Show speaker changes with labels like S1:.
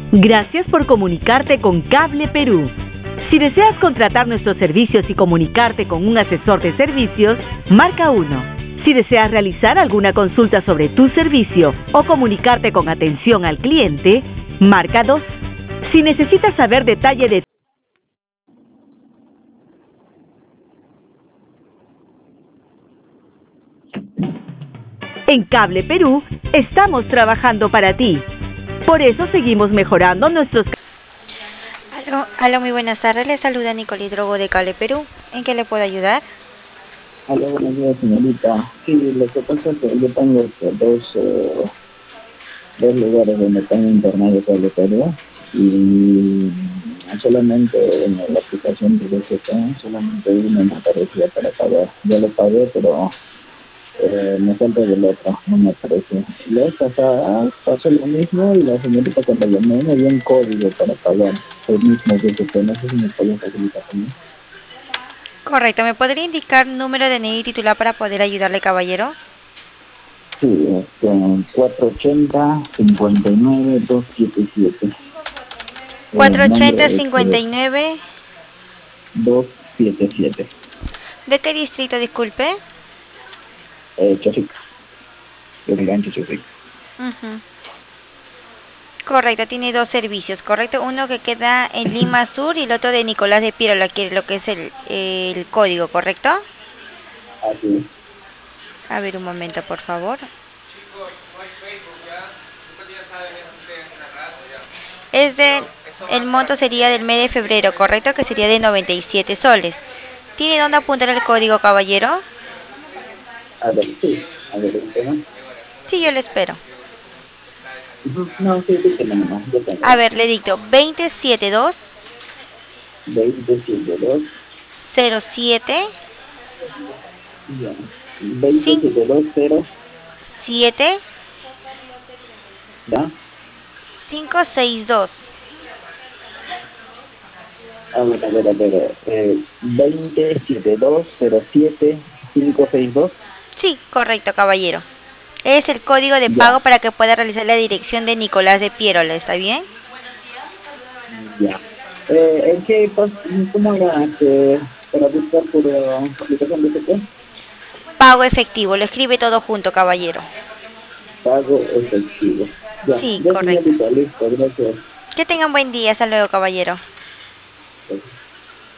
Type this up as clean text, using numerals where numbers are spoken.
S1: Gracias por comunicarte con Cable Perú. Si deseas contratar nuestros servicios y comunicarte con un asesor de servicios, marca 1. Si deseas realizar alguna consulta sobre tu servicio o comunicarte con atención al cliente, marca 2. Si necesitas saber detalle de En Cable Perú, estamos trabajando para ti. Por eso seguimos mejorando nuestros...
S2: Aló, muy buenas tardes. Le saluda Nicole Drogo de Cable Perú. ¿En qué le puedo ayudar?
S3: Hola, buenos días, señorita. Sí, lo que pasa es que yo tengo dos lugares donde tengo internet de Perú y solamente en la aplicación de BCP, solamente uno me aparecía para pagar. Yo lo pagué, pero me falta del otro, no me apareció. La vez pasada pasó lo mismo y la señorita cuando llamé me dio un código para pagar el mismo BCP. No sé si me pueden facilitar también.
S2: Correcto. ¿Me podría indicar número de DNI y titular para poder ayudarle, caballero?
S3: Sí, 480-59-277. El nombre
S2: 480
S3: es
S2: 59.
S3: 277.
S2: ¿De qué distrito, disculpe?
S3: Chosica. El gancho Chosica.
S2: Ujú. Correcto, tiene dos servicios, correcto. Uno que queda en Lima Sur y el otro de Nicolás de Piero, lo que es el código, ¿correcto?
S3: Así es.
S2: A ver, un momento, por favor. El monto sería del mes de febrero, ¿correcto? Que sería de 97 soles. ¿Tiene dónde apuntar el código, caballero?
S3: A ver, sí. A ver, el tema.
S2: Sí, yo le espero.
S3: No, sí, sí, que no, yo tengo.
S2: A ver, le dicto 272
S3: 2072.
S2: 07
S3: Ya. 272
S2: 7
S3: ¿ya?
S2: 562.
S3: A ver. 27207-562.
S2: Sí, correcto, caballero. Es el código de
S3: Ya,
S2: pago para que pueda realizar la dirección de Nicolás de Piérola, ¿está bien?
S3: ya. ¿En qué, cómo era para buscar por aplicación de TP?
S2: Pago efectivo, lo escribe todo junto, caballero.
S3: Pago efectivo.
S2: Sí,
S3: Ya
S2: correcto.
S3: señorita, listo, gracias.
S2: Que tengan buen día, hasta luego, caballero.